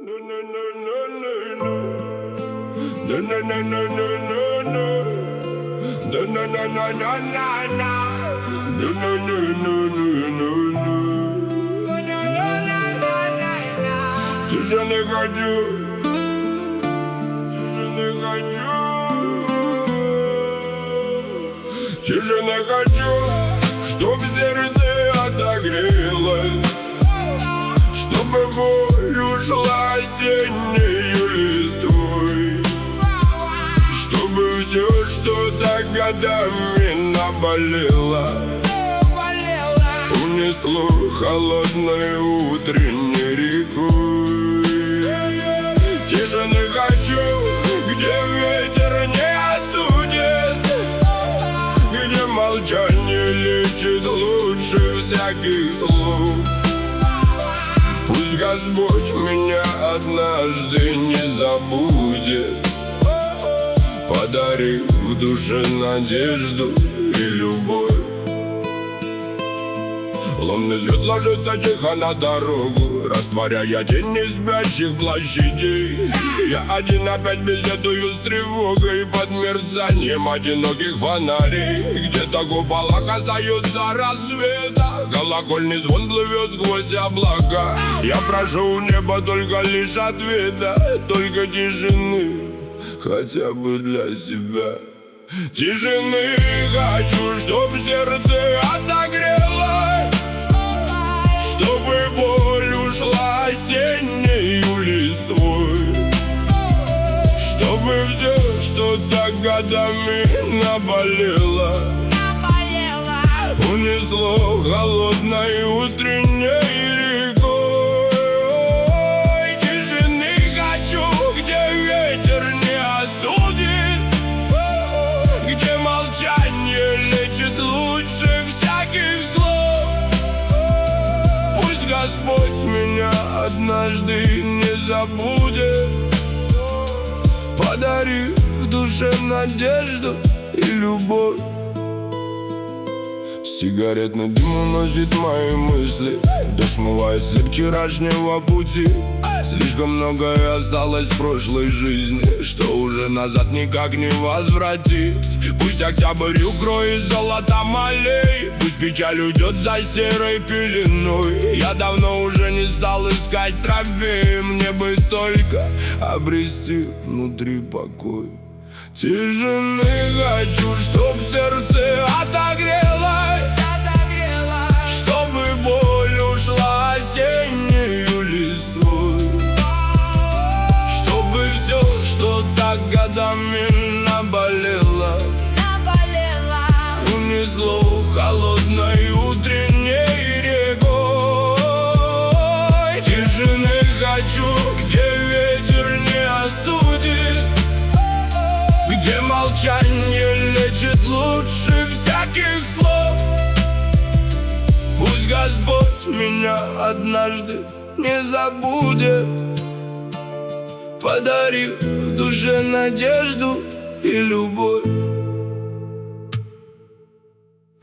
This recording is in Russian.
Ты же не хочу, ты же не хочу, ты же не хочу, чтоб сердце отогрелось, чтобы боль ушла осеннею листвой, чтобы все, что так годами наболело, унесло холодной утренней рекой. Тише не хочу, где ветер не осудит, где молчание лечит лучше всяких слов. Пусть Господь меня однажды не забудет, подарив в душе надежду и любовь. Лунный свет ложится тихо на дорогу, растворяя тени спящих площадей. Я один опять беседую с тревогой под мерцанием одиноких фонарей. Где-то купола касаются рассвета, колокольный звон плывет сквозь облака. Я прошу у неба только лишь ответа, только тишины, хотя бы для себя. Тишины хочу, чтоб сердце отогрелось, чтобы боль ушла осеннею листвой, чтобы все, что так годами наболело, унесло холодной утренней рекой. Тишины хочу, где ветер не осудит, где молчание лечит лучше всяких слов. Пусть Господь меня однажды не забудет, подарив в душе надежду и любовь. Сигаретный дым уносит мои мысли, дождь смывает след вчерашнего пути. Слишком многое осталось в прошлой жизни, что уже назад никак не возвратить. Пусть октябрь укроет золотом аллей, пусть печаль уйдет за серой пеленой. Я давно уже не стал искать трофеи, мне бы только обрести внутри покой. Тишины хочу, чтоб сердце отогрелось, чтобы боль ушла осеннею листвой, чтобы все, что так годами наболело, унесло холодной утренней рекой. Тишины хочу, где ветер не осудит, где молчание лечит лучше всяких слов. Пусть Господь меня однажды не забудет, подарив в душе надежду и любовь.